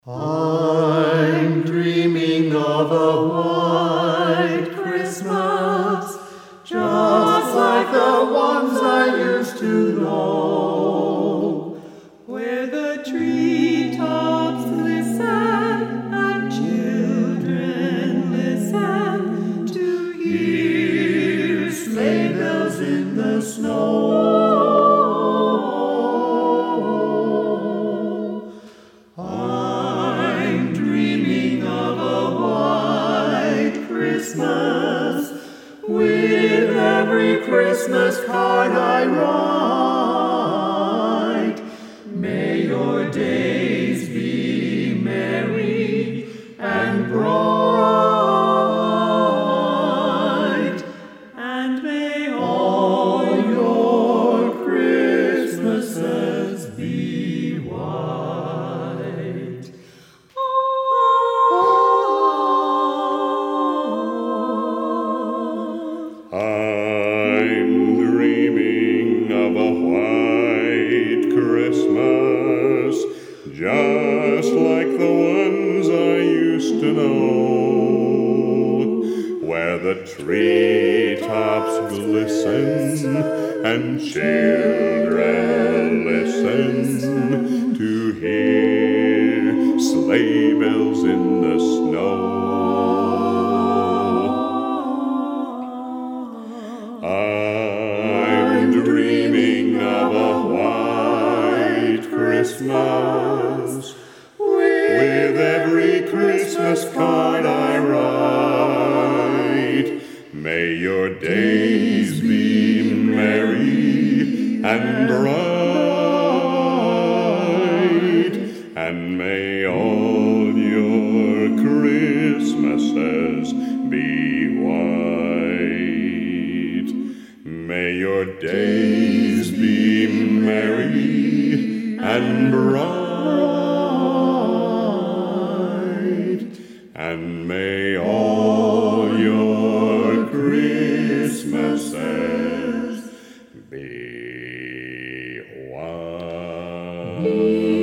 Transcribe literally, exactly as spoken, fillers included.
I'm dreaming of a white Christmas, just like the ones I used to know, where the treetops glisten and children listen to hear sleigh bells in the snow. Christmas, with every Christmas card I write, may your days be merry and bright, and may all your Christmases be white. I'm dreaming of a white Christmas, just like the ones I used to know, where the treetops glisten and children listen to hear sleigh bells in the snow. I'm dreaming of a white Christmas, with every Christmas card I write. May your days be merry and bright, and may all your Christmases be white. May your days be merry and bright, and may all your Christmases be white.